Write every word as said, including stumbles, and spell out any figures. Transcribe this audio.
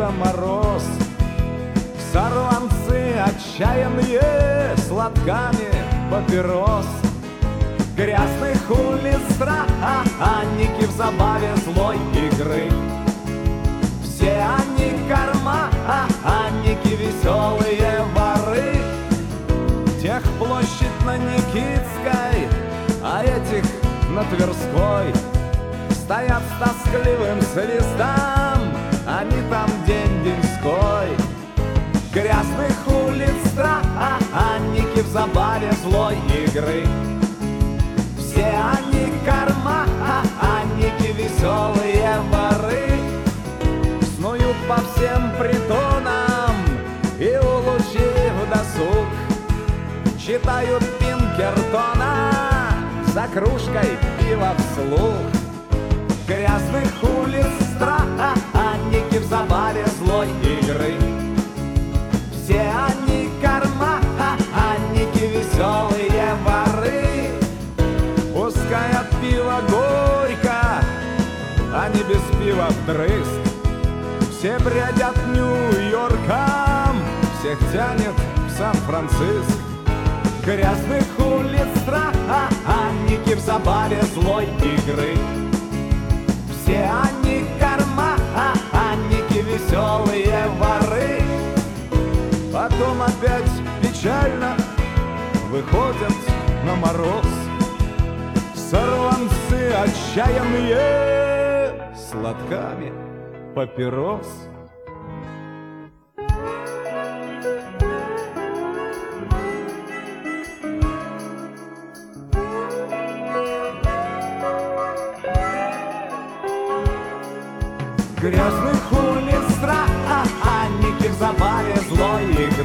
Деда Мороз. Сорванцы отчаянные с лотками папирос. Грязных улиц странники в забаве злой игры. Все они карманники, веселые воры. Тех площадь на Никитской, а этих на Тверской. Стоят с тоскливым свистом, они там день-деньской. Грязных улиц странники в забаве злой игры. Все они карманники, веселые воры. Снуют по всем притонам и, улучив досуг, читают Пинкертона за кружкой пива вслух. Грязных улиц странники в забаве злой игры. Все они карманники, веселые воры. Пускай от пива горько, а не без пива вдрызг. Все бредят Нью-Йорком, всех тянет в Сан-Франциско. Грязных улиц странники в забаве злой игры. Все они карманники, веселые воры. Потом опять печально выходят на мороз. Сорванцы отчаянные с лотками папирос. Грязных улиц странники в забаве злой игры.